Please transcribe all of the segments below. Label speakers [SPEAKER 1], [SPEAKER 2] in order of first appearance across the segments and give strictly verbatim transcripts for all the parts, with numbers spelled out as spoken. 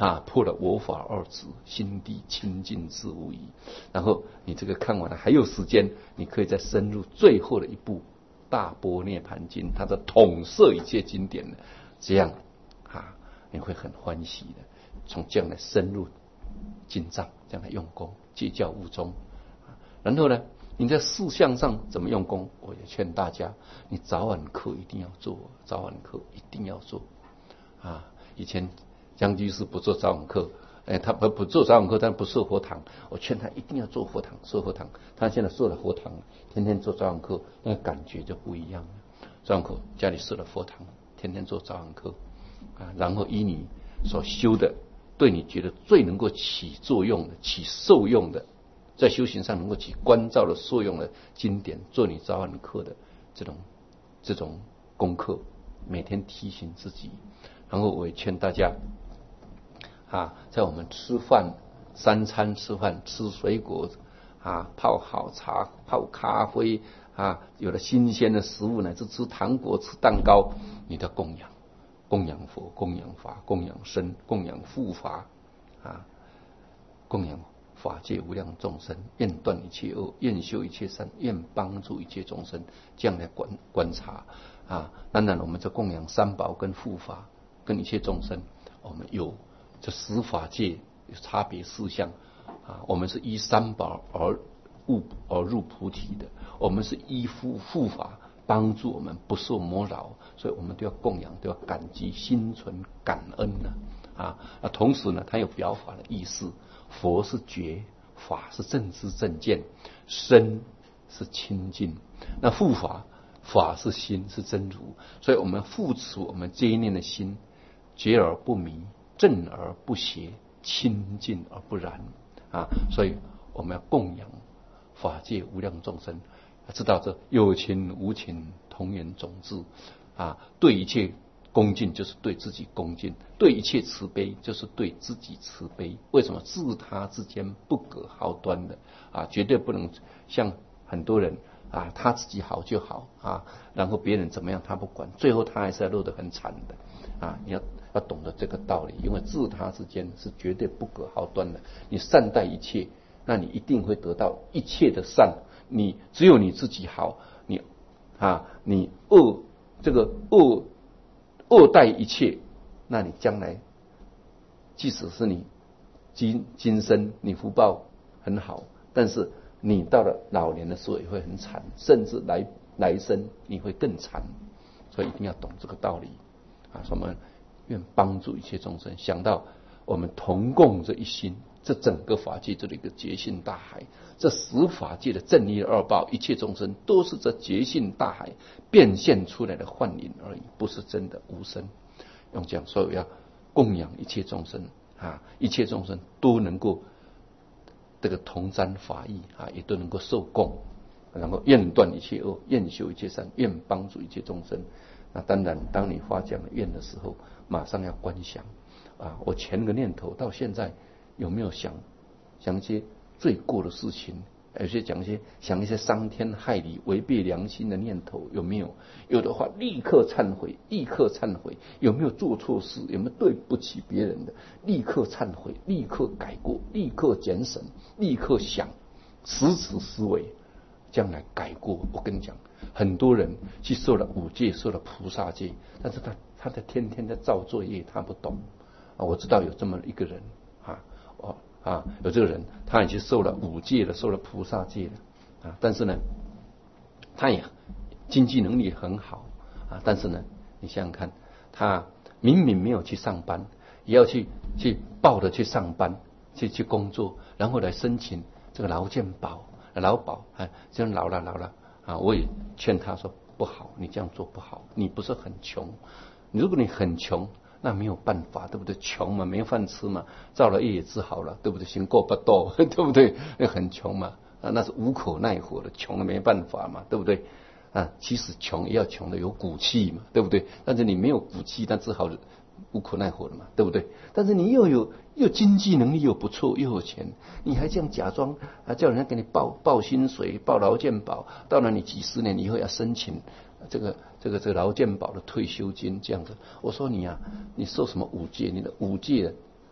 [SPEAKER 1] 啊，破了我法二执，心地清净自无疑。然后你这个看完了还有时间，你可以再深入最后的一部《大般涅盘经》，它的统摄一切经典的，这样啊，你会很欢喜的。从这样来深入经藏，这样来用功，戒教悟宗。然后呢，你在事项上怎么用功？我也劝大家，你早晚课一定要做，早晚课一定要做啊！以前江居士不做早晚课，哎，他不不做早晚课，但不设佛堂。我劝他一定要做佛堂，设佛堂。他现在设了佛堂，天天做早晚课，那个感觉就不一样了。早晚课家里设了佛堂，天天做早晚课啊，然后依你所修的，对你觉得最能够起作用的、起受用的。在修行上能够起关照的作用的经典，做你早晚课的这种这种功课，每天提醒自己。然后我也劝大家啊，在我们吃饭三餐吃饭吃水果啊，泡好茶泡咖啡啊，有了新鲜的食物乃至吃糖果吃蛋糕，你的供养供养佛供养法供养僧供养护法啊，供养法界无量众生，愿断一切恶，愿修一切善，愿帮助一切众生，这样来观观察啊。当然，我们这供养三宝跟护法跟一切众生，我们有这十法界有差别事项啊。我们是依三宝而悟而入菩提的，我们是依护护法帮助我们不受魔扰，所以我们都要供养，都要感激，心存感恩呢啊。那同时呢，它有表法的意思。佛是觉，法是正知正见，身是清净。那护法，法是心，是真如。所以我们护持我们这一念的心，觉而不迷，正而不邪，清净而不染啊。所以我们要供养法界无量众生，知道这有情无情同源种智啊，对一切恭敬就是对自己恭敬，对一切慈悲就是对自己慈悲。为什么自他之间不可好端的啊？绝对不能像很多人啊，他自己好就好啊，然后别人怎么样他不管，最后他还是要落得很惨的啊！你要要懂得这个道理，因为自他之间是绝对不可好端的。你善待一切，那你一定会得到一切的善。你只有你自己好，你啊，你恶这个恶。恶待一切，那你将来即使是你今今生你福报很好，但是你到了老年的时候也会很惨，甚至来来生你会更惨。所以一定要懂这个道理啊！我们愿帮助一切众生，想到我们同共这一心，这整个法界这里一个觉性大海，这十法界的正一二报，一切众生都是这觉性大海变现出来的幻影而已，不是真的无生。用这样，所以要供养一切众生啊，一切众生都能够这个同沾法益啊，也都能够受供，然后愿断一切恶，愿修一切善，愿帮助一切众生。那当然，当你发这样的愿的时候，马上要观想啊，我前个念头到现在有没有想想一些罪过的事情？有些讲一些想一些伤天害理、违背良心的念头有没有？有的话，立刻忏悔，立刻忏悔。有没有做错事？有没有对不起别人的？立刻忏悔，立刻改过，立刻检审，立刻想，实此思维，将来改过。我跟你讲，很多人去受了五戒，受了菩萨戒，但是他他在天天在造作业，他不懂啊。我知道有这么一个人啊，哦。啊，有这个人，他已经受了五戒了，受了菩萨戒了啊，但是呢，他也经济能力很好啊，但是呢，你想想看，他明明没有去上班，也要去去抱着去上班，去去工作，然后来申请这个劳健保、劳保，啊，这样老了老了啊，我也劝他说不好，你这样做不好，你不是很穷，如果你很穷。那没有办法，对不对？穷嘛，没饭吃嘛，造了业也治好了，对不对？行过不多，对不对？那很穷嘛，啊，那是无可奈何的，穷了没办法嘛，对不对？啊，其实穷也要穷的有骨气嘛，对不对？但是你没有骨气，那只好无可奈何了嘛，对不对？但是你又有又经济能力又不错，又有钱，你还这样假装啊，叫人家给你报报薪水、报劳健保，到了你几十年以后要申请。这个这个这个劳健保的退休金这样子，我说你啊，你受什么五戒？你的五戒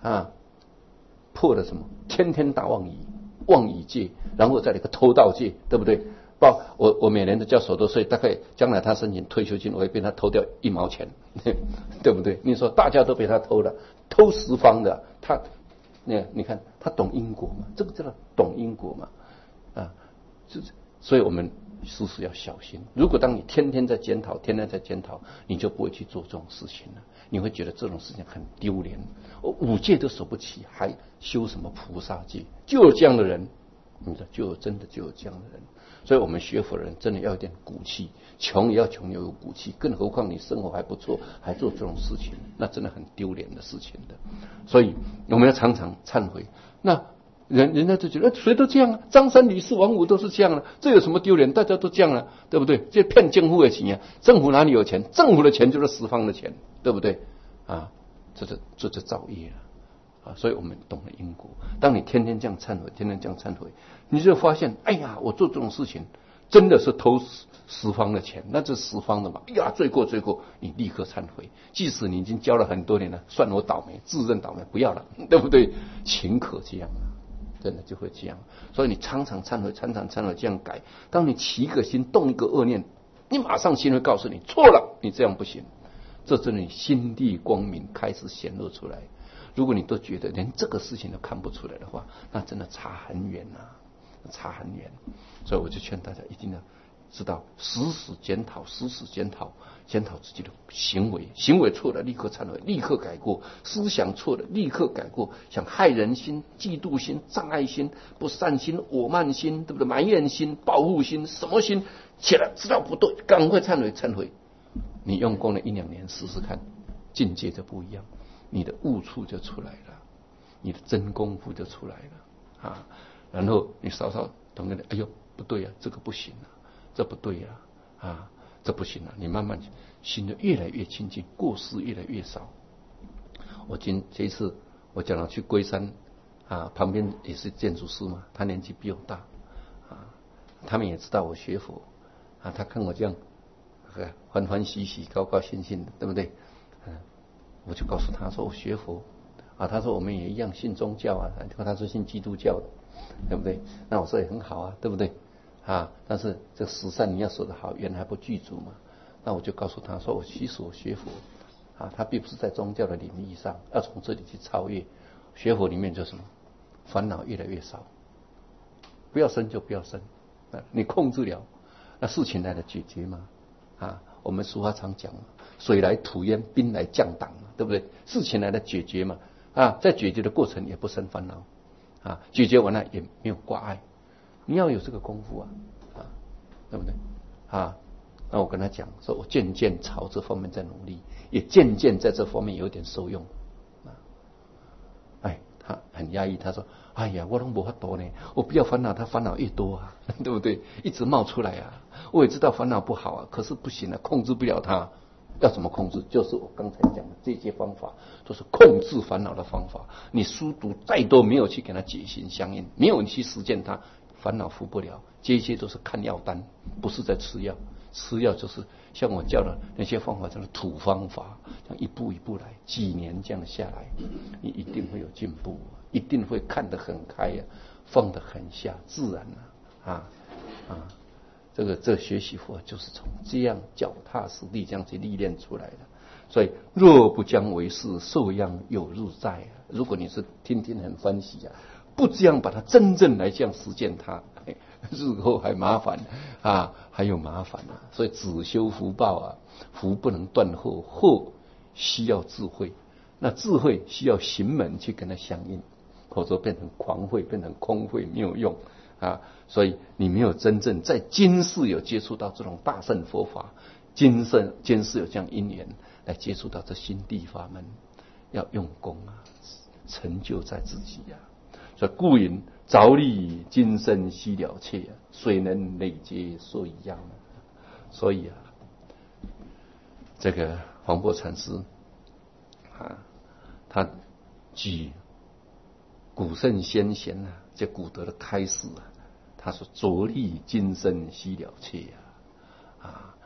[SPEAKER 1] 啊，破了什么？天天大妄语，妄语戒，然后再来个偷盗戒，对不对？报我我每年都交所得税，大概将来他申请退休金，我会被他偷掉一毛钱，对不对？你说大家都被他偷了，偷十方的，他，那你看他懂因果嘛？这个叫做懂因果嘛？啊，就是所以我们事事要小心。如果当你天天在检讨，天天在检讨，你就不会去做这种事情了。你会觉得这种事情很丢脸，五戒都守不起，还修什么菩萨戒？就有这样的人，你知道，就有真的就有这样的人。所以我们学佛的人真的要有点骨气，穷也要穷要有骨气，更何况你生活还不错，还做这种事情，那真的很丢脸的事情的。所以我们要常常忏悔。那人人家就觉得谁都这样啊，张三李四王五都是这样了，这有什么丢脸？大家都这样了，对不对？这骗政府的钱啊，政府哪里有钱？政府的钱就是十方的钱，对不对？啊，这就这就造业了。啊，所以我们懂了因果。当你天天这样忏悔，天天这样忏悔，你就发现，哎呀，我做这种事情真的是偷十方的钱，那这十方的嘛，哎呀，罪过罪过，你立刻忏悔。即使你已经交了很多年了，算我倒霉，自认倒霉，不要了，对不对？情可这样啊，真的就会这样。所以你常常忏悔，常常忏悔，这样改。当你起一个心，动一个恶念，你马上心会告诉你错了，你这样不行。这真的你心地光明开始显露出来。如果你都觉得连这个事情都看不出来的话，那真的差很远啊，差很远。所以我就劝大家一定要知道，时时检讨，时时检讨，检讨自己的行为，行为错了立刻忏悔，立刻改过；思想错了立刻改过。像害人心、嫉妒心、障碍心、不善心、我慢心，对不对？埋怨心、报复心，什么心起来知道不对，赶快忏悔，忏悔。你用功了一两年，试试看，境界就不一样。你的悟处就出来了，你的真功夫就出来了啊！然后你稍稍懂得，哎呦，不对啊，这个不行啊，这不对啊，啊，这不行啊！你慢慢心就越来越清净，过失越来越少。我今这一次我讲了去龟山啊，旁边也是建筑师嘛，他年纪比我大啊，他们也知道我学佛啊，他看我这样欢欢喜喜、高高兴兴的，对不对？嗯。我就告诉他说我学佛啊，他说我们也一样信宗教啊，他说信基督教的，对不对？那我说也很好啊，对不对？啊，但是这十善你要说得好，缘还不具足嘛。那我就告诉他说，我其实我学佛啊，他并不是在宗教的领域上，要从这里去超越。学佛里面就什么烦恼越来越少，不要生就不要生，啊，你控制了，那事情来了解决嘛。啊，我们俗话常讲嘛，水来土淹，兵来将挡嘛，对不对？事情来了解决嘛，啊，在解决的过程也不生烦恼，啊，解决完了也没有挂碍，你要有这个功夫啊，啊，对不对？啊，那我跟他讲说，我渐渐朝这方面在努力，也渐渐在这方面有点受用，啊，哎，他很压抑，他说，哎呀，我都没法多呢，我不要烦恼，他烦恼越多啊，对不对？一直冒出来啊。我也知道烦恼不好啊，可是不行啊，控制不了它。要怎么控制？就是我刚才讲的这些方法，都是控制烦恼的方法。你书读再多，没有去给它解行相应，没有去实践它，烦恼服不了。这些都是看药单，不是在吃药。吃药就是像我教的那些方法，叫做土方法，像一步一步来，几年这样下来，你一定会有进步，一定会看得很开呀、啊，放得很下，自然啊啊啊！这个这学习佛就是从这样脚踏实地这样去历练出来的。所以若不将为事，受殃有日在啊。如果你是天天很欢喜啊，不这样把它真正来这样实践它，日后还麻烦啊，还有麻烦啊。所以只修福报啊，福不能断后，后需要智慧，那智慧需要行门去跟它相应，否则变成狂慧，变成空慧，没有用啊。所以你没有真正在今世有接触到这种大乘佛法，今生今世有这样因缘来接触到这心地法门，要用功啊，成就在自己啊。所以故云着力今生须了却啊，谁能累劫所以样啊。所以啊，这个黄檗禅师啊，他举古圣先贤啊，这古德的开示啊，他说着力今生须了却啊，啊，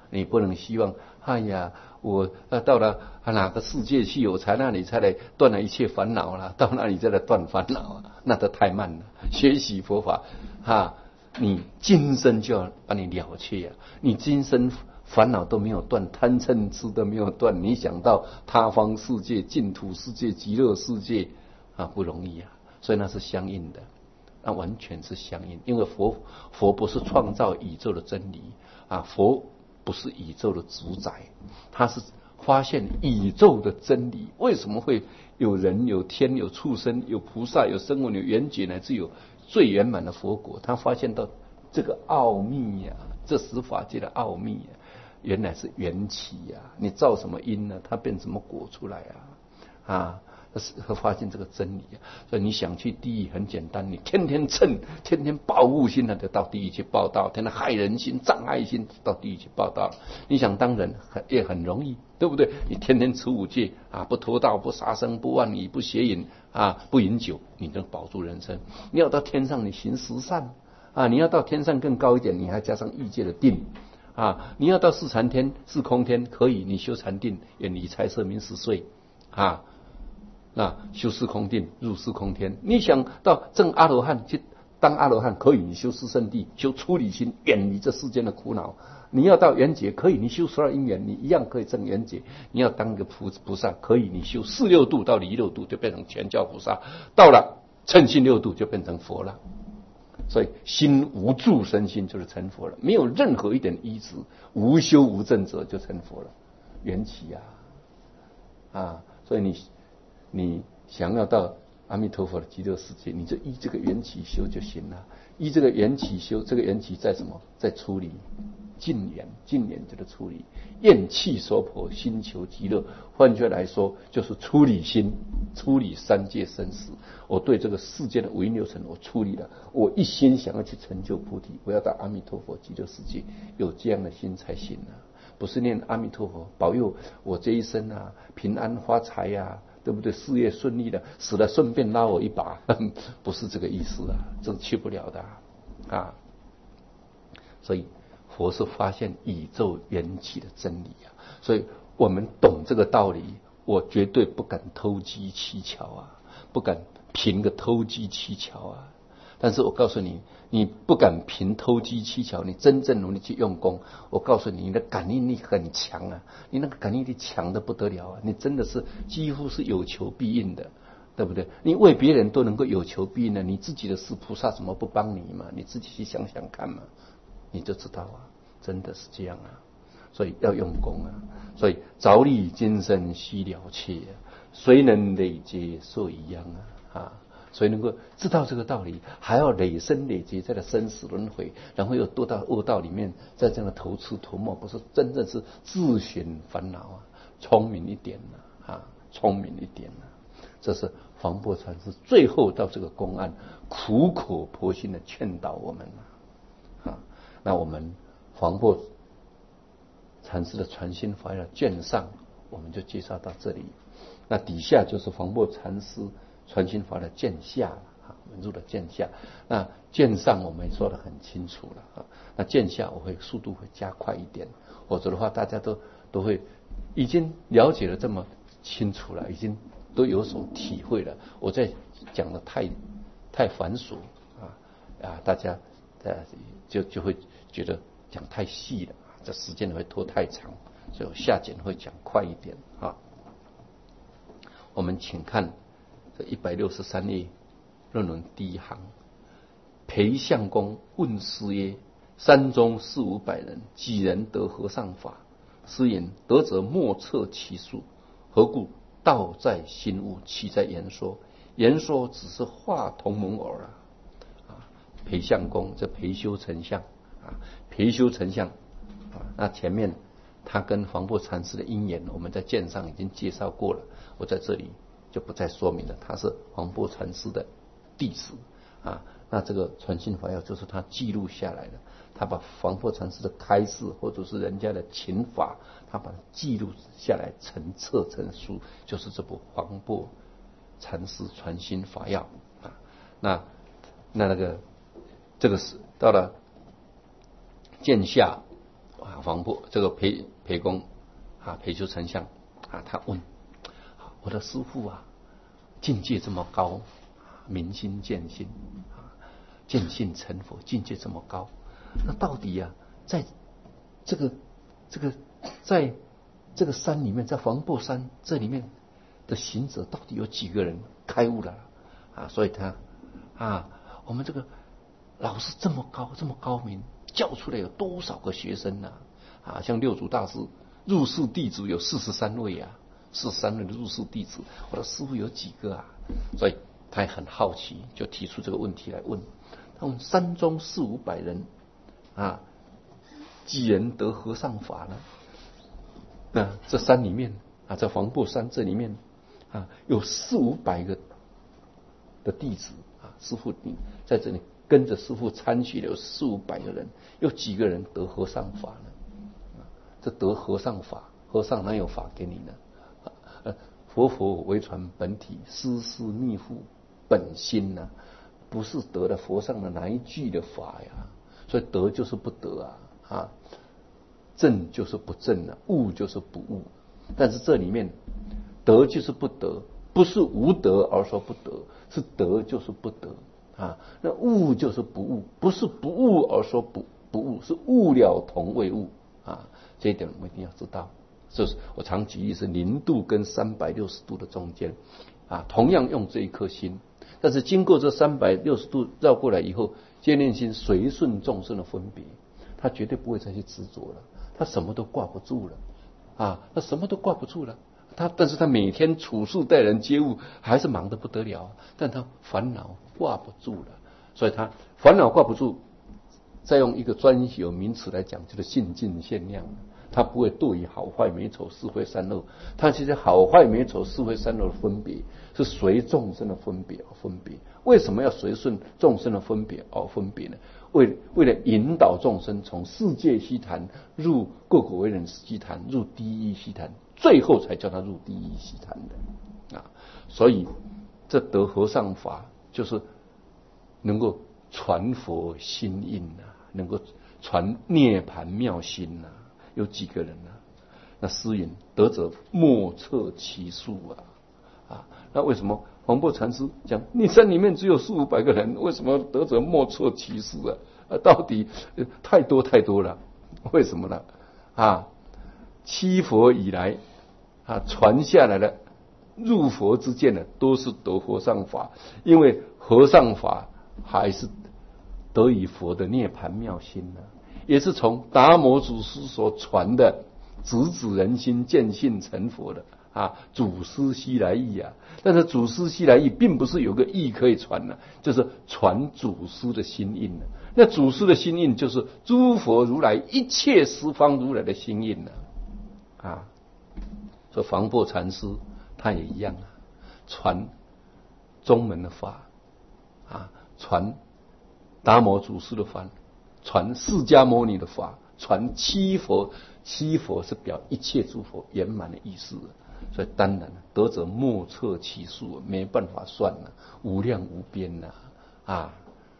[SPEAKER 1] 你不能希望，哎呀，我呃到了哪个世界去，我才那里才来断了一切烦恼了，到那里再来断烦恼啊，那都太慢了。学习佛法，哈，你今生就要把你了却啊，你今生烦恼都没有断，贪嗔痴都没有断，你想到他方世界、净土世界、极乐世界啊，不容易啊，所以那是相应的。那完全是相应，因为佛佛不是创造宇宙的真理啊，佛不是宇宙的主宰，他是发现宇宙的真理。为什么会有人、有天、有畜生、有菩萨、有声闻、有缘觉，乃至有最圆满的佛果？他发现到这个奥秘呀、啊，这十法界的奥秘呀、啊，原来是缘起呀、啊。你造什么因呢？它变什么果出来啊？啊！会发现这个真理啊，所以你想去地狱很简单，你天天嗔，天天报复心，那就到地狱去报道；天天害人心、障碍心，到地狱去报道。你想当人也很容易，对不对？你天天持五戒啊，不偷盗、不杀生、不妄语、不邪淫啊，不饮酒，你能保住人生。你要到天上，你行十善啊，你要到天上更高一点，你还加上欲界的定啊，你要到四禅天、四空天，可以，你修禅定，远离财色名食睡啊。那修四空定，入四空天。你想到证阿罗汉去当阿罗汉，可以，你修四圣地，修出离心，远离这世间的苦恼。你要到缘觉，可以，你修十二因缘，你一样可以证缘觉。你要当个菩菩萨，可以，你修四六度到离六度，就变成全教菩萨。到了称心六度，就变成佛了。所以心无住身心就是成佛了，没有任何一点依止，无修无证者就成佛了。缘起啊，啊，所以你。你想要到阿弥陀佛的极乐世界，你就依这个缘起修就行了。依这个缘起修，这个缘起在什么？在处理净缘，净缘就是处理厌气娑婆，心求极乐。换句话来说，就是处理心，处理三界生死。我对这个世界的五蕴六尘，我处理了。我一心想要去成就菩提，我要到阿弥陀佛极乐世界，有这样的心才行啊！不是念阿弥陀佛保佑我这一生啊平安发财呀、啊。对不对？事业顺利的，死了顺便拉我一把，不是这个意思啊，这是去不了的 啊, 啊。所以佛是发现宇宙缘起的真理啊，所以我们懂这个道理，我绝对不敢偷机取巧啊，不敢凭个偷机取巧啊。但是我告诉你，你不敢凭偷机取巧，你真正努力去用功，我告诉你，你的感应力很强啊，你那个感应力强的不得了啊，你真的是几乎是有求必应的，对不对？你为别人都能够有求必应的，你自己的事菩萨怎么不帮你嘛？你自己去想想看嘛，你就知道啊，真的是这样啊。所以要用功啊，所以着力今生须了却啊，谁能累劫受一样啊啊！所以能够知道这个道理，还要累生累劫在这生死轮回，然后又堕到恶道里面，在这样的头吃头没，不是真正是自寻烦恼啊！聪明一点啊，啊，聪明一点啊！这是黄檗禅师最后到这个公案，苦口婆心的劝导我们啊！啊，那我们黄檗禅师的传心法要卷上，我们就介绍到这里。那底下就是黄檗禅师传心法的卷下啊，我们入了卷下。那卷上我们也说得很清楚了啊，那卷下我会速度会加快一点，否则的话大家都都会已经了解的这么清楚了，已经都有所体会了。我在讲的太太繁琐啊啊，大家呃就就会觉得讲太细了，这时间会拖太长，所以我下卷会讲快一点啊。我们请看这一百六十三页论文第一行，裴相公问师曰：山中四五百人，几人得和尚法？师言：得者莫测其数。何故？道在心悟，岂在言说？言说只是画同盟耳啊！啊，裴相公，这裴修丞相啊，裴修丞相啊，那前面他跟黄檗禅师的因缘，我们在卷上已经介绍过了，我在这里就不再说明了。他是黄檗禅师的弟子啊，那这个传心法要就是他记录下来的，他把黄檗禅师的开示或者是人家的勤法，他把它记录下来成册成书，就是这部黄檗禅师传心法要啊。那那那个这个是到了卷下啊， 房破这个裴裴公啊，裴丘丞相啊，他问我的师父啊，境界这么高，明心见性啊，见性成佛，境界这么高，那到底啊，在这个这个在这个山里面，在黄檗山这里面的行者，到底有几个人开悟了啊？所以他啊，我们这个老师这么高，这么高明，教出来有多少个学生呢？啊，像六祖大师入室弟子有四十三位啊，四十三位的入室弟子，我的师父有几个啊？所以他也很好奇，就提出这个问题来问。他问山中四五百人啊，几人得和尚法呢？那这山里面啊，在黄檗山这里面啊，有四五百个的弟子啊，师父你在这里跟着师父参学的有四五百个人，有几个人得和尚法呢？这得和尚法，和尚哪有法给你呢？呃，佛佛为传本体，师师密护本心呐、啊，不是得了佛上的哪一句的法呀？所以得就是不得啊，啊，正就是不正啊，悟就是不悟。但是这里面得就是不得，不是无得而说不得，是得就是不得啊。那悟就是不悟，不是不悟而说不不悟，是悟了同未悟啊。这一点我们一定要知道。就是我常举例是零度跟三百六十度的中间啊，同样用这一颗心，但是经过这三百六十度绕过来以后，见念心随顺众生的分别，他绝对不会再去执着了，他什么都挂不住了啊，他什么都挂不住了。他但是他每天处事待人接物还是忙得不得了，但他烦恼挂不住了，所以他烦恼挂不住，再用一个专有名词来讲，就是性尽限量。他不会对于好坏美丑是非善恶，他其实好坏美丑是非善恶的分别是随众生的分别而分别。为什么要随顺众生的分别而分别呢？为为了引导众生从世界悉檀入过果为人悉檀，入第一悉檀，最后才叫他入第一悉檀的啊。所以这得和尚法就是能够传佛心印啊，能够传涅盘妙心啊。有几个人呢、啊？那诗云得者莫测其数啊！啊，那为什么黄檗禅师讲你山里面只有四五百个人，为什么得者莫测其数啊？啊，到底、呃、太多太多了，为什么呢？啊，七佛以来啊传下来的入佛之见呢，都是得和尚法，因为和尚法还是得以佛的涅盘妙心呢、啊。也是从达摩祖师所传的直指人心见性成佛的啊，祖师西来意啊。但是祖师西来意并不是有个意可以传的、啊，就是传祖师的心印的、啊。那祖师的心印就是诸佛如来一切十方如来的心印呢、啊。啊，所以黄檗禅师他也一样啊，传宗门的法啊，传达摩祖师的法。传释迦牟尼的法，传七佛，七佛是表一切诸佛圆满的意思，所以当然得者莫测其数，没办法算了，无量无边呐啊！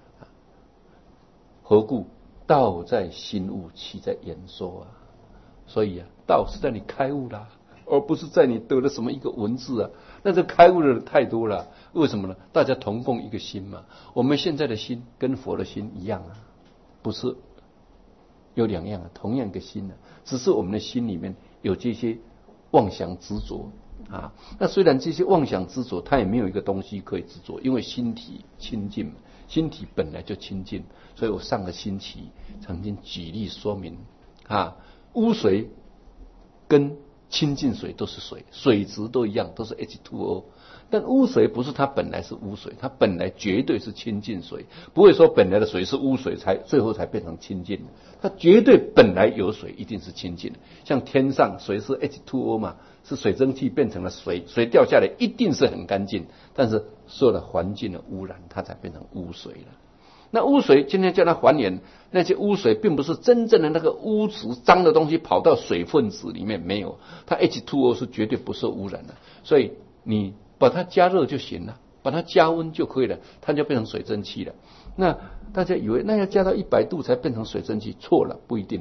[SPEAKER 1] 何故？道在心悟，岂在言说啊？所以啊，道是在你开悟啦，而不是在你得了什么一个文字啊。那这开悟的人太多了，为什么呢？大家同共一个心嘛，我们现在的心跟佛的心一样啊。不是有两样啊，同样一个心啊，只是我们的心里面有这些妄想执着啊。那虽然这些妄想执着，它也没有一个东西可以执着，因为心体清净，心体本来就清净。所以我上个星期曾经举例说明啊，污水跟清净水都是水，水质都一样，都是 H 二 O。但污水不是它本来是污水，它本来绝对是清净水，不会说本来的水是污水才最后才变成清净的，它绝对本来有水一定是清净的。像天上水是 H 二 O 嘛，是水蒸气变成了水，水掉下来一定是很干净，但是受了环境的污染，它才变成污水了。那污水今天叫它还原，那些污水并不是真正的那个污渍脏的东西跑到水分子里面，没有，它 H 二 O 是绝对不受污染的，所以你把它加热就行了，把它加温就可以了，它就变成水蒸气了。那大家以为那要加到一百度才变成水蒸气，错了，不一定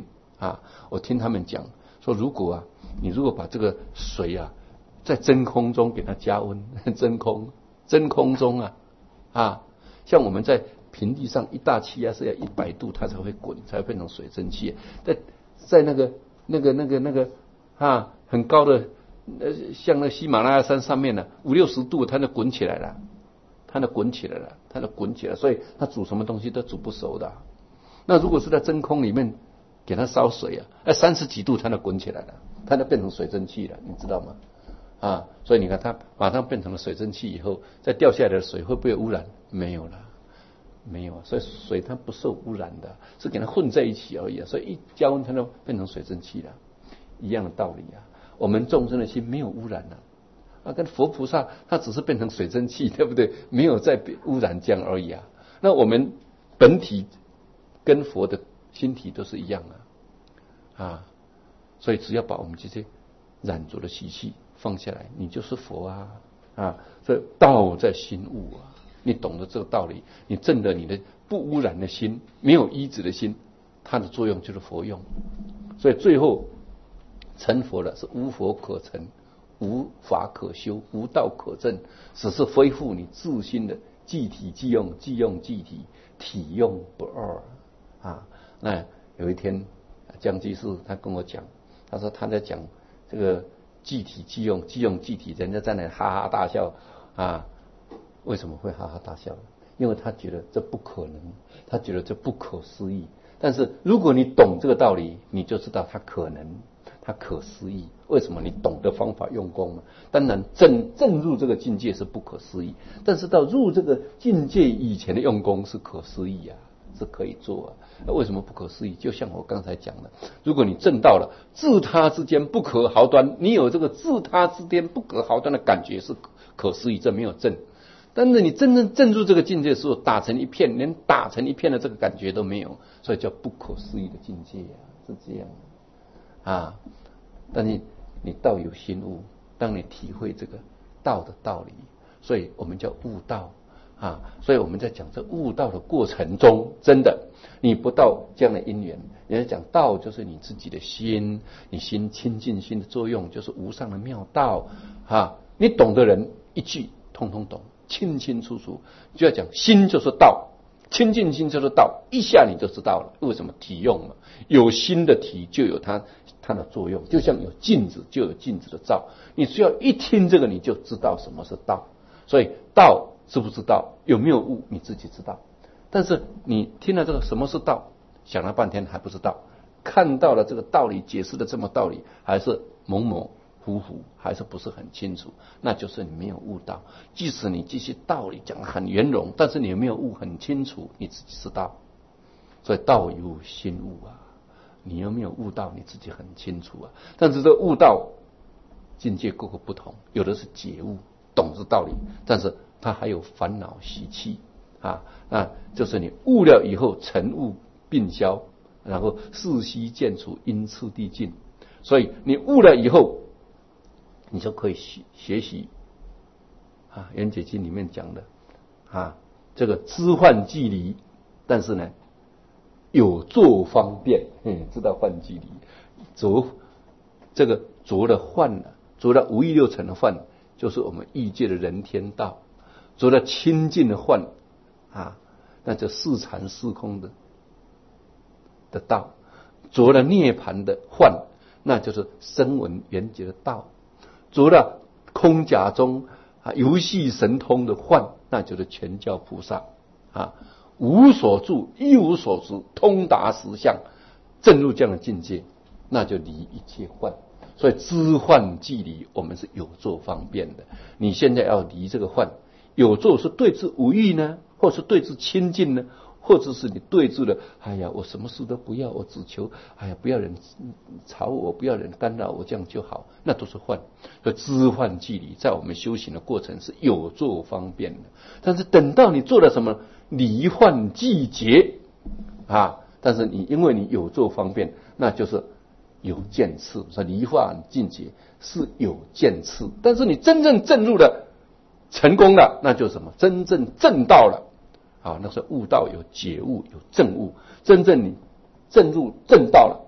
[SPEAKER 1] 啊，我听他们讲说，如果啊，你如果把这个水啊，在真空中给它加温，真空真空中啊啊，像我们在平地上一大气压是要一百度，它才会滚，才会变成水蒸气。在在那个那个那个那个啊很高的呃，像那喜马拉雅山上面呢，五六十度它就滚起来了，它就滚起来了，它就滚起来，所以它煮什么东西都煮不熟的。那如果是在真空里面给它烧水啊，哎三十几度它就滚起来了，它就变成水蒸气了，你知道吗？啊，所以你看它马上变成了水蒸气以后，再掉下来的水会不会有污染？没有了。没有啊，所以水它不受污染的，是给它混在一起而已啊。所以一加温它就变成水蒸气了，一样的道理啊。我们众生的心没有污染啊，啊，跟佛菩萨它只是变成水蒸气，对不对？没有再污染这样而已啊。那我们本体跟佛的心体都是一样啊，啊，所以只要把我们这些染浊的习气放下来，你就是佛啊，啊，所以道在心悟啊。你懂得这个道理，你证得你的不污染的心，没有依止的心，它的作用就是佛用。所以最后成佛了，是无佛可成，无法可修，无道可证，只是恢复你自心的即体即用，即用即体，体用不二啊。那有一天江居士他跟我讲，他说他在讲这个即体即用，即用即体，人家在那哈哈大笑啊。为什么会哈哈大笑？因为他觉得这不可能，他觉得这不可思议。但是如果你懂这个道理，你就知道它可能，它可思议。为什么？你懂得方法用功嘛。当然正正入这个境界是不可思议，但是到入这个境界以前的用功是可思议啊，是可以做啊。为什么不可思议？就像我刚才讲的，如果你证到了自他之间不可毫端，你有这个自他之间不可毫端的感觉是可思议，这没有证。但是你真正证入这个境界的时候，打成一片，连打成一片的这个感觉都没有，所以叫不可思议的境界啊，是这样的啊。但是你道有心悟，当你体会这个道的道理，所以我们叫悟道啊。所以我们在讲这悟道的过程中，真的你不到这样的因缘，人家讲道就是你自己的心，你心清净心的作用就是无上的妙道啊。你懂的人一句通通懂。清清楚楚，就要讲心就是道，清净心就是道，一下你就知道了。为什么？体用嘛，有心的体就有它它的作用，就像有镜子就有镜子的照。你只要一听这个，你就知道什么是道。所以道知不知道，有没有悟，你自己知道。但是你听了这个什么是道，想了半天还不知道，看到了这个道理解释的这么道理，还是懵懵糊糊，还是不是很清楚，那就是你没有悟道。即使你这些道理讲得很圆融，但是你有没有悟很清楚，你自己知道。所以道有心悟啊，你有没有悟道，你自己很清楚啊。但是这悟道境界各个不同，有的是解悟，懂这道理，但是他还有烦恼习气啊，那就是你悟了以后，尘悟并消，然后世息渐除，因次第尽。所以你悟了以后，你就可以学习啊，《圆觉经》里面讲的啊，这个知幻即离，但是呢，有作方便，嗯，知道幻即离，着这个着了幻了，着了无欲六尘的幻，就是我们欲界的人天道；着了清净的幻啊，那就四禅四空的的道；着了涅槃的幻，那就是声闻缘觉的道。着了空假中啊游戏神通的幻，那就是全教菩萨啊，无所住一无所知，通达实相，证入这样的境界，那就离一切幻。所以知幻即离，我们是有作方便的。你现在要离这个幻，有作是对治无欲呢，或是对治清净呢，或者是你对治了，哎呀，我什么事都不要，我只求，哎呀，不要人吵我，不要人干扰我，这样就好，那都是幻。所以知幻即离，在我们修行的过程是有作方便的。但是等到你做了什么离幻即结啊，但是你因为你有作方便，那就是有见次。说离幻尽结是有见次，但是你真正证入了成功了，那就是什么？真正证到了。啊，那是悟道，有觉悟，有证悟。真正你证入证到了，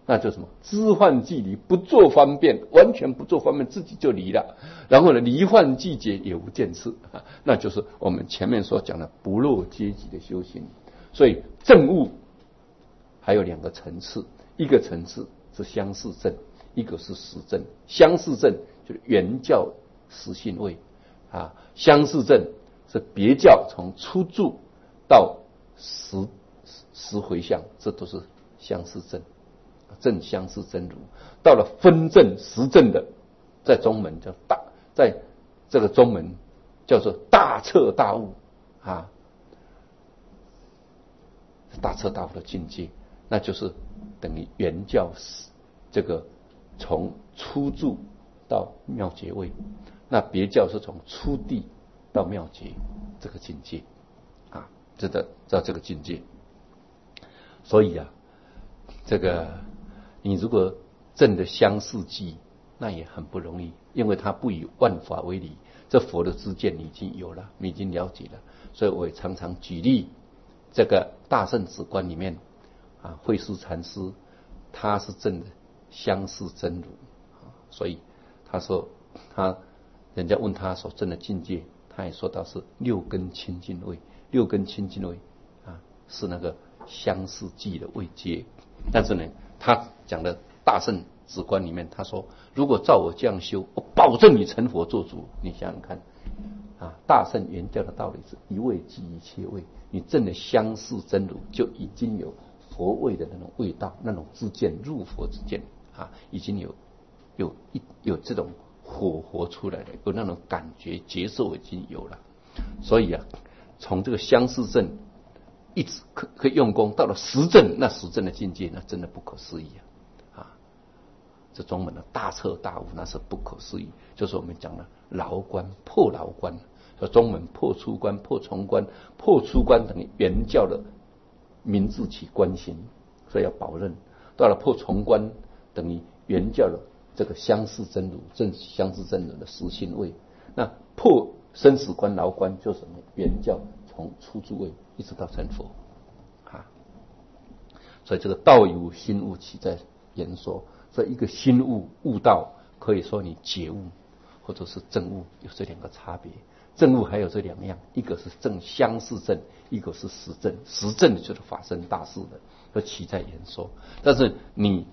[SPEAKER 1] 那就什么知幻即离，不做方便，完全不做方便，自己就离了。然后呢，离幻即解，也无见次，那就是我们前面所讲的不落阶级的修行。所以证悟还有两个层次，一个层次是相似证，一个是实证。相似证就是原教实性位啊，相似证是别教从初住到实实回向，这都是相似证。正相似真如，到了分证实证的，在中门叫大，在这个中门叫做大彻大悟啊，大彻大悟的境界，那就是等于原教这个从初住到妙觉位，那别教是从初地到妙觉这个境界啊，知道知道这个境界，所以啊，这个。你如果证的相似记，那也很不容易，因为它不以万法为理。这佛的知见你已经有了，你已经了解了，所以我也常常举例，这个大圣止观里面啊，慧思禅师他是证的相似真如，所以他说他人家问他所证的境界，他也说到是六根清净位，六根清净位啊是那个相似记的位阶，但是呢。他讲的大圣止观里面，他说：“如果照我这样修，我保证你成佛做主。”你想想看，啊，大圣原教的道理是一味即一切味，你证的相似真如，就已经有佛味的那种味道，那种知见入佛之见啊，已经有有一有这种火活出来了，有那种感觉接受已经有了。所以啊，从这个相似证。一直可可以用功，到了实证，那实证的境界，那真的不可思议啊！啊，这中门的大彻大悟，那是不可思议。就是我们讲的牢关破牢关，说中门破出关、破重关、破出关等于原教的明自起观行，所以要保任。到了破重关，等于原教的这个相似真如、正相似真如的实性位。那破生死关、牢关，就是什么？原教从初住位。一直到成佛啊，所以这个道有心悟起在言说，所以一个心悟悟道，可以说你觉悟或者是证悟，有这两个差别。证悟还有这两样，一个是正相似证，一个是实证。实证就是发生大事的，和起在言说。但是你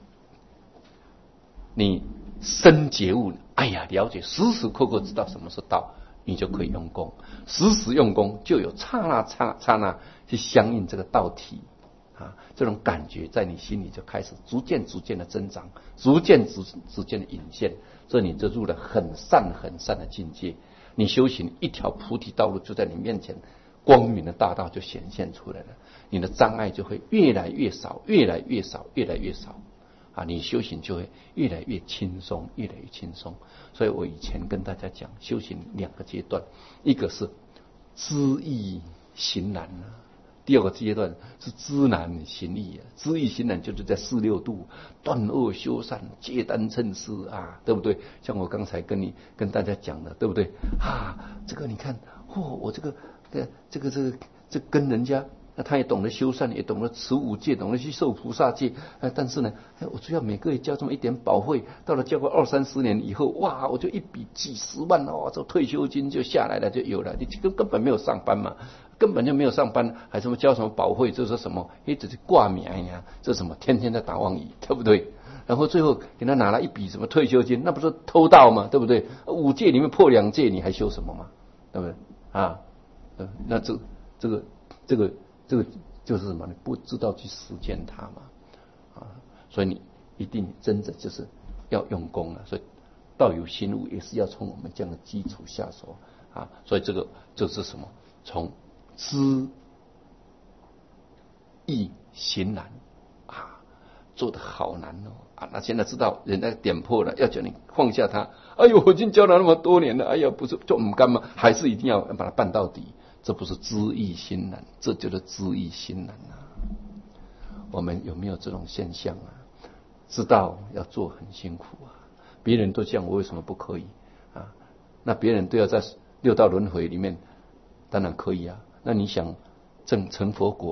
[SPEAKER 1] 你深觉悟，哎呀，了解时时刻刻知道什么是道。你就可以用功，时时用功，就有刹那刹刹那去相应这个道体啊，这种感觉在你心里就开始逐渐逐渐的增长，逐渐逐逐渐的隐现，这你就入了很善很善的境界。你修行一条菩提道路就在你面前，光明的大道就显现出来了，你的障碍就会越来越少，越来越少，越来越少。啊，你修行就会越来越轻松，越来越轻松。所以我以前跟大家讲，修行两个阶段，一个是知易行难啊，第二个阶段是知难行易啊。知易行难就是在四六度断恶修善，戒单称师啊，对不对？像我刚才跟你跟大家讲的，对不对？啊，这个你看，哦，我这个这这个这个这跟人家。那他也懂得修善，也懂得持五戒，懂得去受菩萨戒。哎，但是呢，我只要每个月交这么一点保费，到了交个二三十年以后，哇，我就一笔几十万哦，这退休金就下来了，就有了。你根根本没有上班嘛，根本就没有上班，还什么交什么保费，这是什么？一直是挂名呀，这是什么？天天在打妄语，对不对？然后最后给他拿了一笔什么退休金，那不是偷盗吗？对不对？五戒里面破两戒，你还修什么嘛？对不对？啊，那这这个这个。这个就是什么？你不知道去实践它嘛，啊，所以你一定真的就是要用功了。所以道有心悟也是要从我们这样的基础下手啊。所以这个就是什么？从知易行难啊，做得好难哦啊！那现在知道人家点破了，要叫你放下它。哎呦，我已经教了那么多年了，哎呀，不是就唔干嘛？还是一定要把它办到底。这不是知易行难，这就是知易行难啊！我们有没有这种现象啊？知道要做很辛苦啊，别人都这样，我为什么不可以啊？那别人都要在六道轮回里面，当然可以啊。那你想证成佛果啊，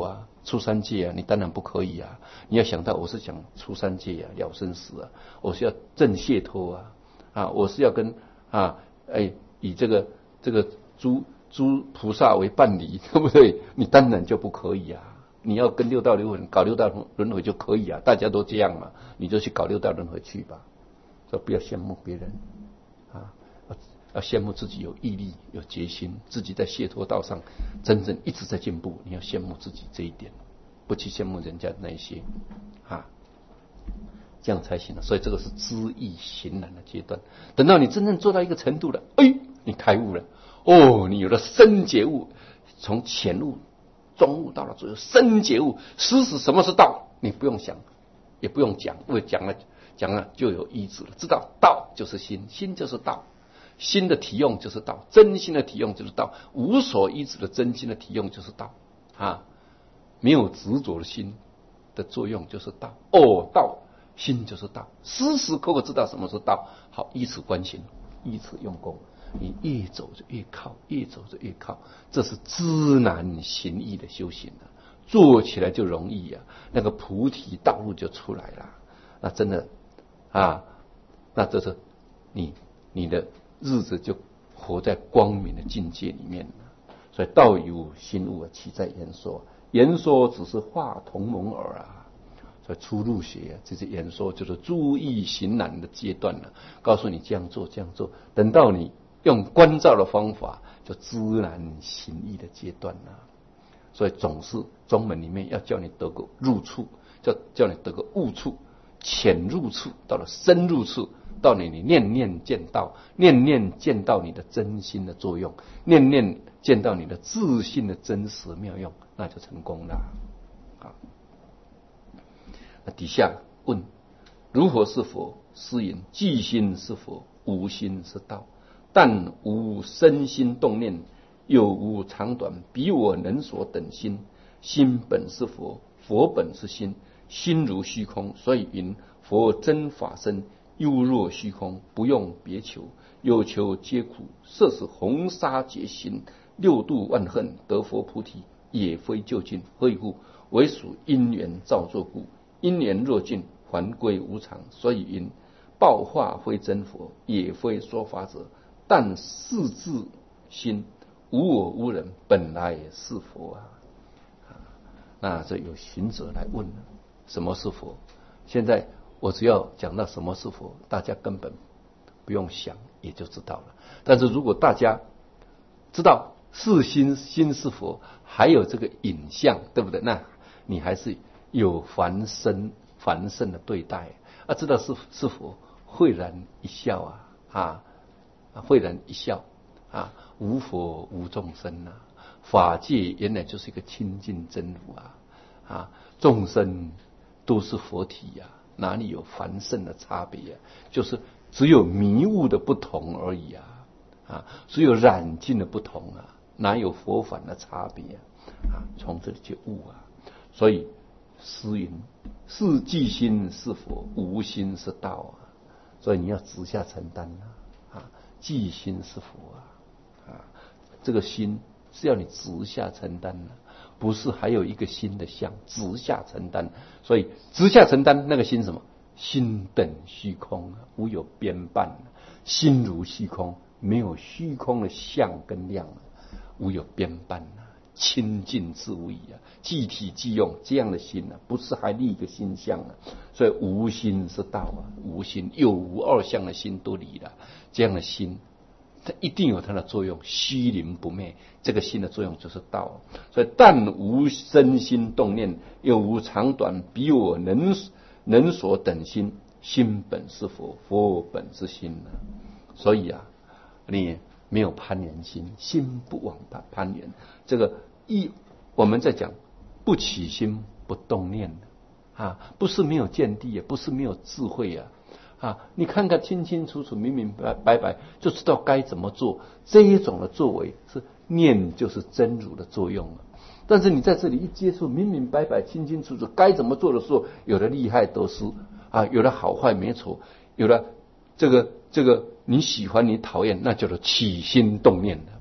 [SPEAKER 1] 出三界啊，你当然不可以啊！你要想到我是想出三界啊，了生死啊，我是要证解脱啊，啊，我是要跟啊，哎，以这个这个诸诸菩萨为伴侣，对不对？你当然就不可以啊！你要跟六道轮回搞六道轮回就可以啊，大家都这样嘛，你就去搞六道轮回去吧。所以不要羡慕别人啊，要羡慕自己有毅力、有决心，自己在解脱道上真正一直在进步。你要羡慕自己这一点，不去羡慕人家那些啊，这样才行了。所以这个是知易行难的阶段。等到你真正做到一个程度了，哎，你开悟了，哦，你有了深觉悟，从浅悟、中悟到了最后深觉悟，实质什么是道，你不用想，也不用讲，因为讲了讲了就有依止了。知道道就是心，心就是道。心的体用就是道，真心的体用就是道，无所依止的真心的体用就是道啊！没有执着的心的作用就是道。哦，道心就是道，时时刻刻知道什么是道。好，依此观行，依此用功，你越走就越靠，越走就越靠。这是知难行易的修行啊，做起来就容易啊，那个菩提道路就出来了。那真的啊，那这是你你的日子就活在光明的境界里面了。所以道有心悟，岂在言说？言说只是话同盟耳啊。所以初入学啊，这些言说就是诸易行难的阶段了，告诉你这样做这样做。等到你用观照的方法，就知难行易的阶段了。所以总是宗门里面要叫你得个入处，叫叫你得个悟处，浅入处到了深入处。到你你念念见到，念念见到你的真心的作用，念念见到你的自信的真实妙用，那就成功了。好，那底下问如何是佛？师云：即心是佛，无心是道。但无身心动念，有无长短，彼我能所等心。心本是佛，佛本是心，心如虚空，所以云佛真法身。幽若虚空，不用别求，有求皆苦。设使红沙劫行，六度万恨，得佛菩提，也非究竟。何以故？唯属因缘造作故。因缘若尽，还归无常。所以云：报化非真佛，也非说法者。但是自心无我无人，本来是佛啊！那这有行者来问了：什么是佛？现在我只要讲到什么是佛，大家根本不用想也就知道了。但是如果大家知道是心，心是佛，还有这个影像，对不对？那你还是有凡身凡圣的对待啊，知道是是佛，豁然一笑啊啊，豁然一笑啊，无佛无众生啊，法界原来就是一个清净真如啊啊，众生都是佛体呀、啊。哪里有凡圣的差别啊？就是只有迷悟的不同而已啊！啊，只有染净的不同啊，哪有佛法的差别啊？啊，从这里就悟啊！所以诗云：是即心是佛，无心是道啊！所以你要直下承担啊！啊，即心是佛啊！啊，这个心是要你直下承担的、啊。不是还有一个心的相，直下承担。所以直下承担那个心什么？心等虚空，无有边伴，心如虚空，没有虚空的相跟量，无有边伴，清净自无疑啊！即体即用这样的心啊，不是还另一个心相啊。所以无心是道啊，无心有无二相的心都离了，这样的心。它一定有它的作用，虚灵不灭，这个心的作用就是道。所以但无身心动念，有无长短，彼我能能所等心。心本是佛，佛本是心啊。所以啊，你没有攀缘心，心不往攀缘。这个一我们在讲不起心不动念啊，不是没有见地，也不是没有智慧啊。啊，你看看清清楚楚、明明白白白，就知道该怎么做。这一种的作为是念，就是真如的作用了。但是你在这里一接触，明明白白、清清楚楚，该怎么做的时候，有的利害得失啊，有的好坏美丑，有的这个这个你喜欢你讨厌，那叫做起心动念的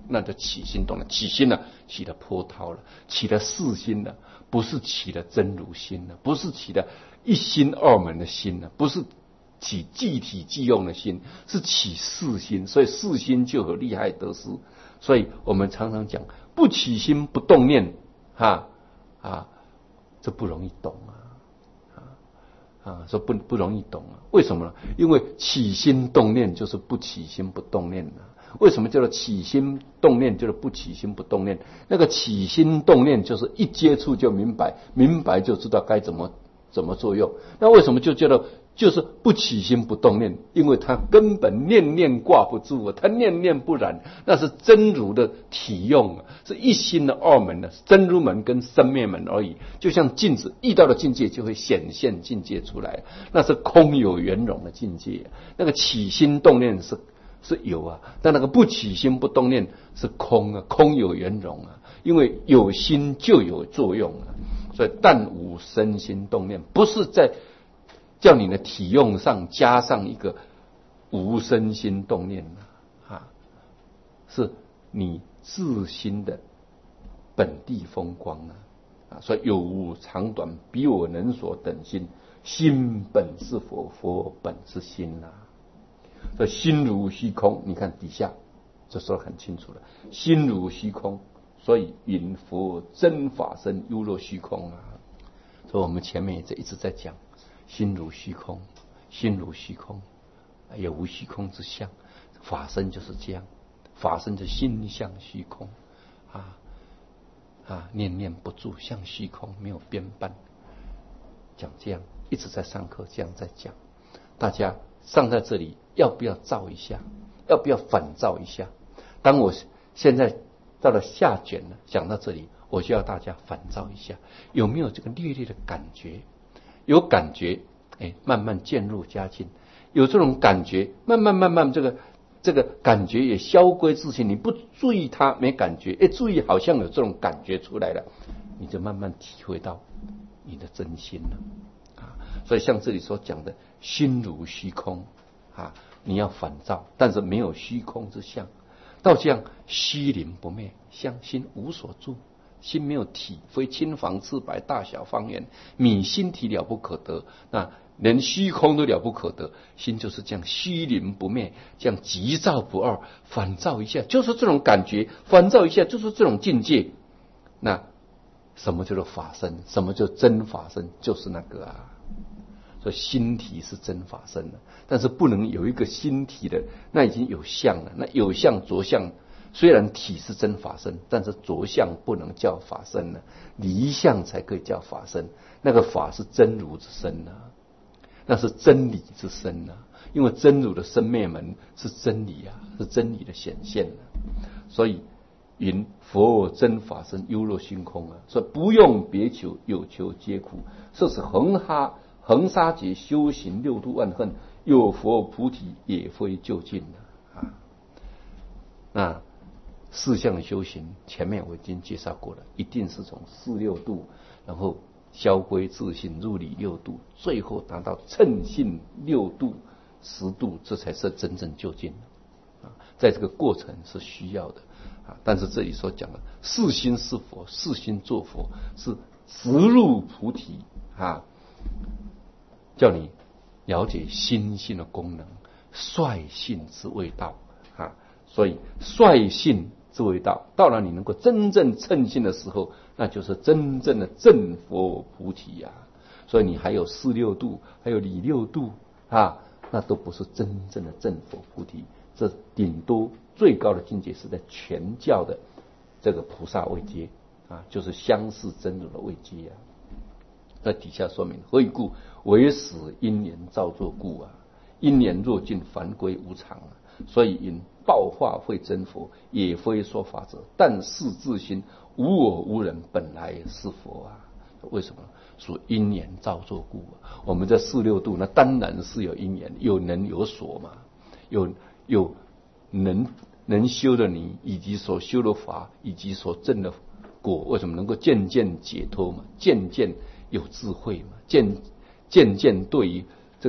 [SPEAKER 1] 那就起心动念。起心了，起了波涛了，起了四心了，不是起了真如心了，不是起了一心二门的心了，不是起即体即用的心，是起四心。所以四心就有利害得失。所以我们常常讲，不起心不动念，哈啊，这不容易懂啊。啊，说不不容易懂啊？为什么呢？因为起心动念就是不起心不动念啊。为什么叫做起心动念就是不起心不动念？那个起心动念就是一接触就明白，明白就知道该怎么怎么作用。那为什么就叫做就是不起心不动念？因为他根本念念挂不住啊，他念念不染，那是真如的体用啊，是一心的二门的真如门跟生灭门而已。就像镜子，遇到的境界就会显现境界出来，那是空有圆融的境界啊。那个起心动念是是有啊，但那个不起心不动念是空啊，空有圆融啊。因为有心就有作用啊，所以但无生心动念，不是在叫你的体用上加上一个无生心动念啊，是你自心的本地风光啊。啊，所以有无长短，彼我能所等心，心本是佛，佛本是心啊。所以心如虚空，你看底下就说得很清楚了，心如虚空，所以云佛真法身犹若虚空啊。所以我们前面也一直在讲，心如虚空，心如虚空，也无虚空之相。法身就是这样，法身的心像虚空啊啊，念念不住，像虚空，没有边伴。讲这样，一直在上课，这样在讲。大家上在这里，要不要照一下？要不要反照一下？当我现在到了下卷了，讲到这里，我就要大家反照一下，有没有这个略略的感觉？有感觉，哎，慢慢渐入佳境；有这种感觉，慢慢慢慢这个这个感觉也消归自性。你不注意它，没感觉；哎，注意好像有这种感觉出来了，你就慢慢体会到你的真心了啊。所以像这里所讲的，心如虚空啊，你要反照，但是没有虚空之相。道像虚灵不灭，相心无所住。心没有体，非青房赤白大小方圆，米心体了不可得，那连虚空都了不可得。心就是这样虚灵不灭，这样急躁不二，反照一下就是这种感觉，反照一下就是这种境界。那什么叫做法身？什么叫真法身？就是那个啊。所以心体是真法身了，但是不能有一个心体的，那已经有相了，那有相着相。虽然体是真法身，但是着相不能叫法身了，离相才可以叫法身。那个法是真如之身啊，那是真理之身啊。因为真如的生灭门是真理啊，是真理的显现啊。所以云佛真法身犹若虚空啊，说不用别求，有求皆苦。这是恒哈恒沙劫修行六度万恨，有佛菩提也非究竟啊。那四项修行，前面我已经介绍过了，一定是从四六度，然后消归自性，入理六度，最后达到称性六度、十度，这才是真正究竟啊。在这个过程是需要的啊，但是这里所讲的四心是佛，四心做佛，是直入菩提啊，叫你了解心性的功能，率性之谓道啊。所以率性之谓道，到了你能够真正称性的时候，那就是真正的正佛菩提呀、啊。所以你还有四六度，还有理六度啊，那都不是真正的正佛菩提。这顶多最高的境界是在全教的这个菩萨位阶啊，就是相似真如的位阶啊。在底下说明何以故？唯使因缘造作故啊。因缘若尽，凡归无常啊。所以因报化会真佛，也非说法者，但是自心无我无人，本来是佛啊。为什么？属因缘造作故啊。我们这四六度，那当然是有因缘，有能有所嘛，有有能能修的你，以及所修的法，以及所证的果，为什么能够渐渐解脱嘛？渐渐有智慧嘛？渐渐渐对于这个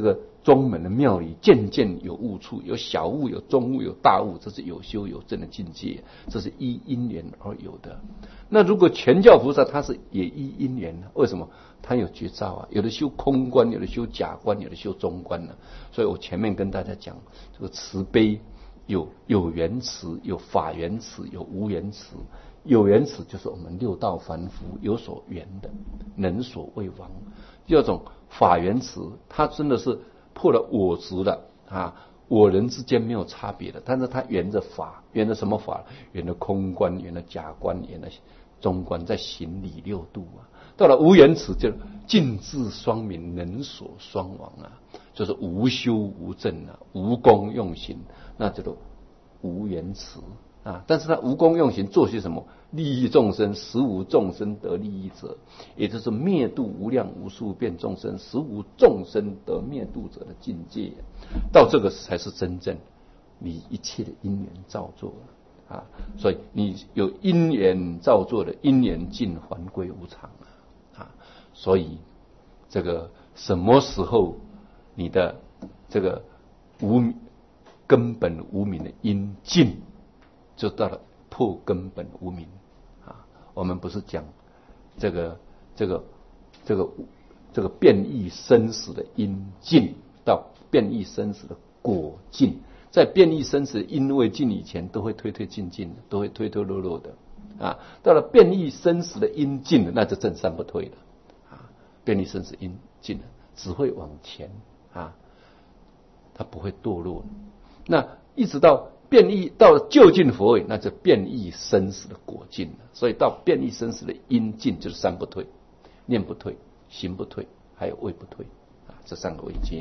[SPEAKER 1] 宗门的庙里渐渐有悟处，有小悟，有中悟，有大悟，这是有修有证的境界，这是依因缘而有的。那如果全教菩萨他是也依因缘，为什么？他有绝招啊，有的修空观，有的修假观，有的修中观呢、啊。所以我前面跟大家讲，这个慈悲有有缘慈，有法缘慈，有无缘慈。有缘慈就是我们六道凡夫有所缘的，能所未亡。第二种法缘慈，它真的是破了我执了啊，我人之间没有差别的，但是它缘着法，缘着什么法？缘着空观，缘着假观，缘着中观，在行理六度啊。到了无缘慈，就尽智双明，能所双亡啊，就是无修无证啊，无功用行，那叫做无缘慈啊。但是他无功用行做些什么？利益众生，实无众生得利益者，也就是灭度无量无数遍众生，实无众生得灭度者的境界。到这个才是真正你一切的因缘造作啊。所以你有因缘造作的，因缘尽还归无常啊。啊，所以这个什么时候你的这个无根本无明的因尽，就到了破根本无明啊。我们不是讲这个这个这个这个变异生死的因尽，到变异生死的果尽。在变异生死的因未尽以前，都会推推进进的，都会推推落落的啊。到了变异生死的因尽了，那就正三不退了啊。变异生死因尽了，只会往前啊，它不会堕落。那一直到变异到了究竟佛位，那就变异生死的果尽了。所以到变异生死的因尽，就是三不退：念不退，行不退，还有位不退啊，这三个位阶。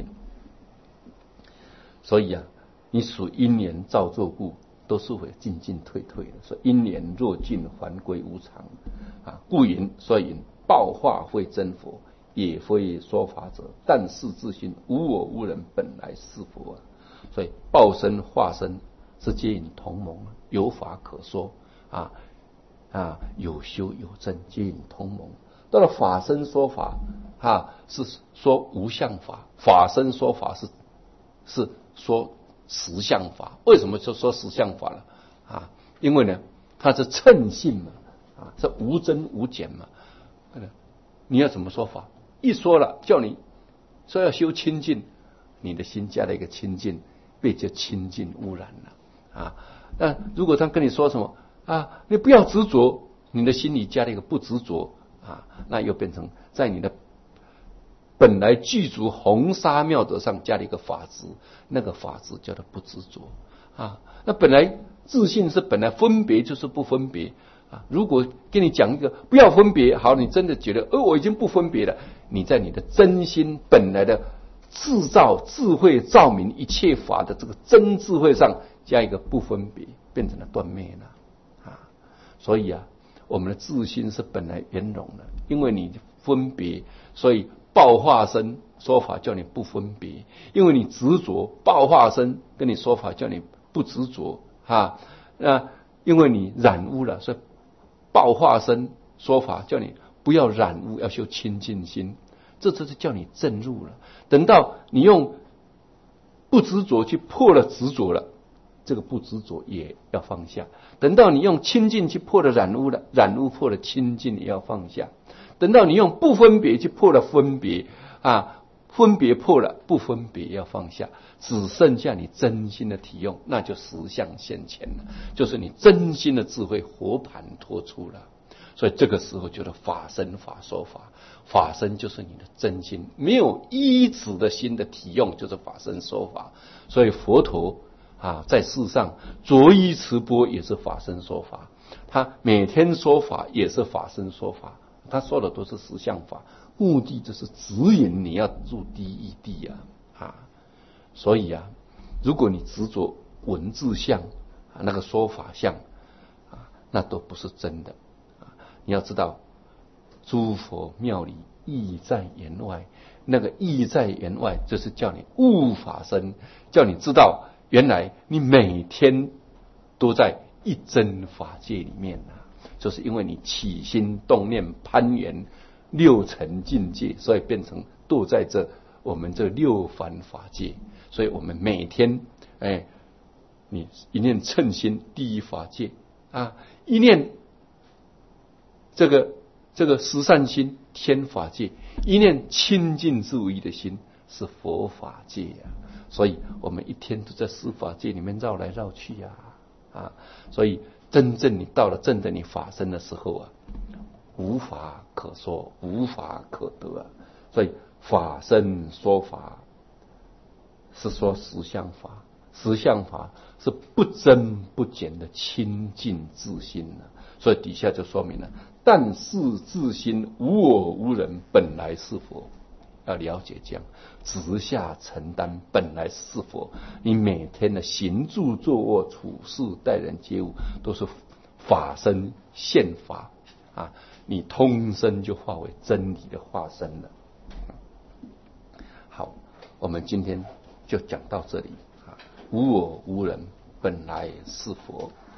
[SPEAKER 1] 所以啊，你属因缘造作故，都是会进进退退的。所以因缘若尽，还归无常啊。故云，所以云报化非真佛，也非说法者，但是自心无我无人，本来是佛啊。所以报身化身是皆引同盟，有法可说啊啊，有修有证，皆引同盟。到了法身说法啊，是说无相法；法身说法是是说实相法。为什么就说实相法了啊？因为呢，它是称性嘛，啊，是无增无减嘛。你要怎么说法？一说了，叫你说要修清净，你的心加了一个清净，被这清净污染了啊。那如果他跟你说什么啊，你不要执着，你的心里加了一个不执着啊，那又变成在你的本来具足红沙妙德上加了一个法执，那个法执叫做不执着啊。那本来自信是本来分别就是不分别啊。如果跟你讲一个不要分别，好，你真的觉得，哦，我已经不分别了，你在你的真心本来的制造智慧照明一切法的这个真智慧上加一个不分别，变成了断灭了啊。所以啊，我们的自心是本来圆融的，因为你分别，所以报化身说法叫你不分别；因为你执着，报化身跟你说法叫你不执着啊。那因为你染污了，所以报化身说法叫你不要染污，要修清净心。这就是叫你证入了。等到你用不执着去破了执着了，这个不执着也要放下。等到你用清净去破了染污了，染污破了清净也要放下。等到你用不分别去破了分别啊，分别破了不分别要放下，只剩下你真心的体用，那就实相现前了，就是你真心的智慧活盘托出了。所以这个时候就是法身法说法，法身就是你的真心，没有依止的心的体用，就是法身说法。所以佛陀啊，在世上着衣持钵也是法身说法，他每天说法也是法身说法，他说的都是实相法，目的就是指引你要入第一地啊啊！所以啊，如果你执着文字相啊，那个说法相啊，那都不是真的。你要知道，诸佛庙里意在言外，那个意在言外，就是叫你悟法身，叫你知道，原来你每天都在一真法界里面啊，就是因为你起心动念攀缘六尘境界，所以变成堕在这我们这六凡法界。所以我们每天，哎，你一念称心，第一法界啊，一念这个这个十善心，天法界，一念清净自无异的心，是佛法界呀、啊。所以我们一天都在十法界里面绕来绕去呀、啊，啊，所以真正你到了真的你法身的时候啊，无法可说，无法可得啊。所以法身说法是说实相法，实相法是不增不减的清净自心呢、啊。所以底下就说明了，但是自心无我无人，本来是佛。要了解这样，直下承担本来是佛。你每天的行住坐卧处事待人接物，都是法身现法啊！你通身就化为真理的化身了。好，我们今天就讲到这里啊。无我无人，本来是佛。